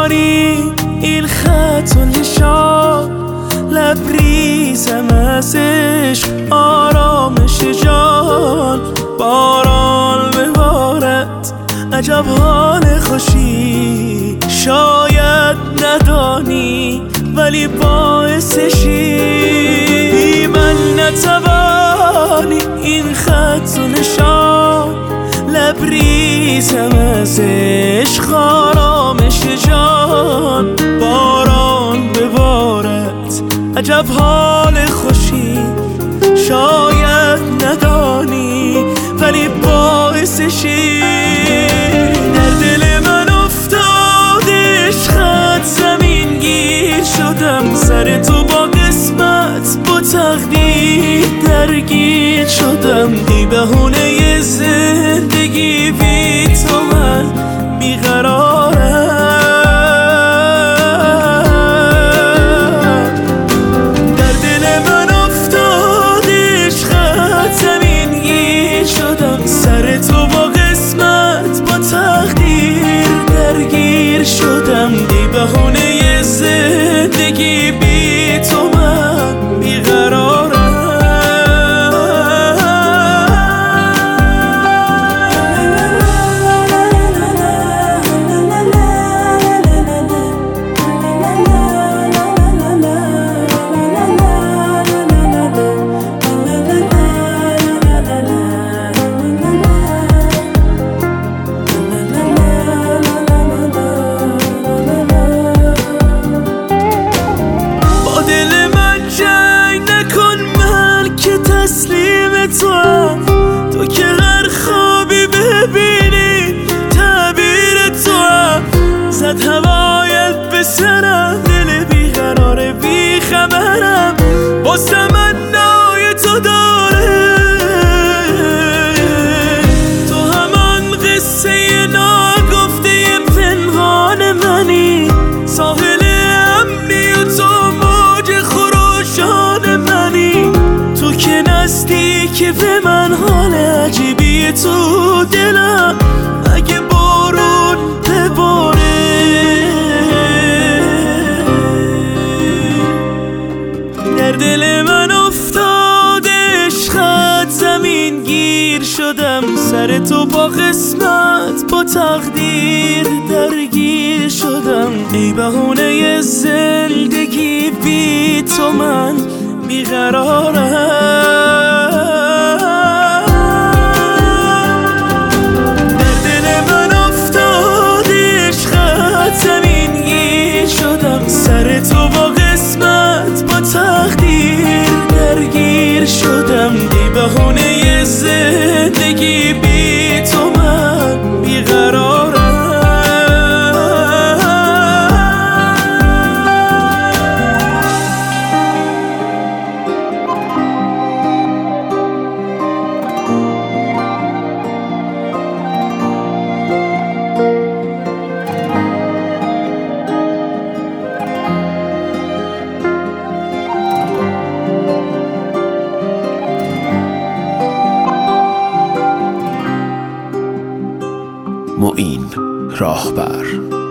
ندانی این خط و نشان، لبریزم از عشق آرامش جان. باران ببارد عجب حال خوشی، شاید ندانی ولی باعثشی. بی من نتوانی این خط و نشان، لبریزم از عشق آرامش جان. باران ببارد عجب حال خوشی، شاید ندانی ولی باعثشی. در دل من افتاد عشقت زمین گیر شدم، سر تو با قسمت با تقدیر درگیر شدم. ای بهونه زندگی بی تو من بیقرارم. در دل من افتاد عشقت زمین گیر شدم، سر تو با قسمت با تقدیر درگیر شدم. ای بهونه زندگی بی تو من بیقرارم. تو که هر خوابی ببینی تعبیر تو هم، زد هوایت به سرم، دل بیقرار بیخبرم با تمنای تو داره. تو همان قصه ناگفته پنهان منی، ساحل امنی و تو موج خروشان منی. تو که نزدیکی به من، حال عجیبی تو دلم اگه بارون بباره. در دل من افتاد عشقت زمین گیر شدم، سر تو با قسمت با تقدیر درگیر شدم. ای بهونه زندگی بی تو من بیقرارم. در دل من افتاد عشقت زمین گیر شدم، سر تو با قسمت با تقدیر درگیر شدم. ای بهونه زندگی بی تو من بیقرارم. معین راهبر.